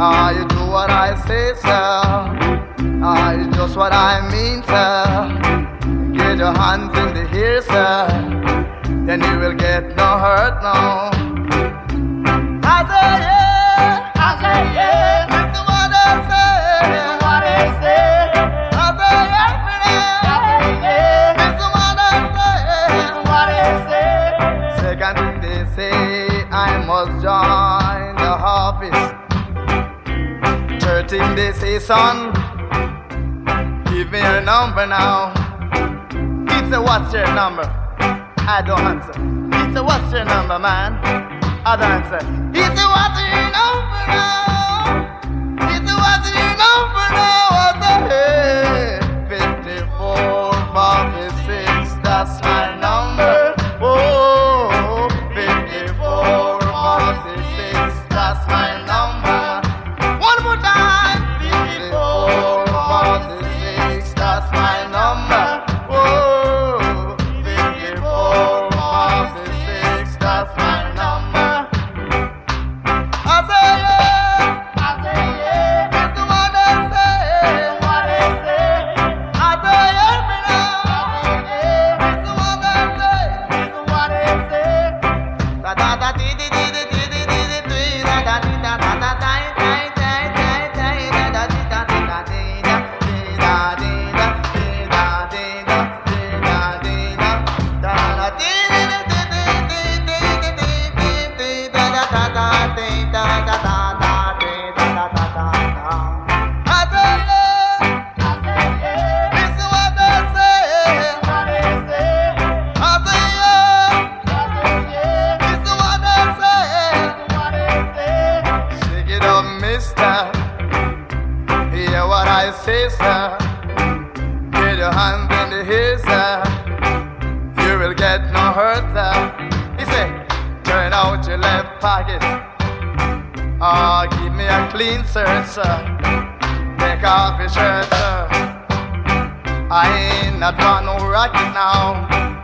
You do what I say, sir. It's just what I mean, sir. Get your hands in the air, sir. Then you will get no hurt, no. I say yeah, I say yeah. Listen what I say, listen what I say. I say yeah, I say yeah. Listen what I say, listen what I say. Second thing they say, I must join the office. Third thing they say, son, give me your number now. He said, what's your number? I don't answer. He said, what's your number, man? I don't answer. He said, what's your number now? He said, what's your number now? I said, hey, 54, 46, that's my number. Oh, 54, 46, that's my number. One more time. 54, 46, that's my number. Oh, 54, 46, that's my number. I say yeah, I say yeah. Listen what I say, listen what I say. I say yeah, me now. Listen what I say, listen what I say. Da da da dee dee dee dee dee dee dee dee da da dee da da da da da da da da dee da dee da dee da dee da dee da dee da dee da dee da dee da da da dee dee dee dee dee dee dee da da da da dee da da da da dee da da da da da. I say yeah, I say yeah. Listen what I say, what I say. I say yeah, I say yeah. Listen what I say, what I say. Shake it up, mister. Hear what I say, sir. Get your hands in the air, sir. You will get no hurt, sir. He say, turn out your left pocket. Give me a clean shirt, sir. Take off your shirt, sir. I ain't not for no racket now.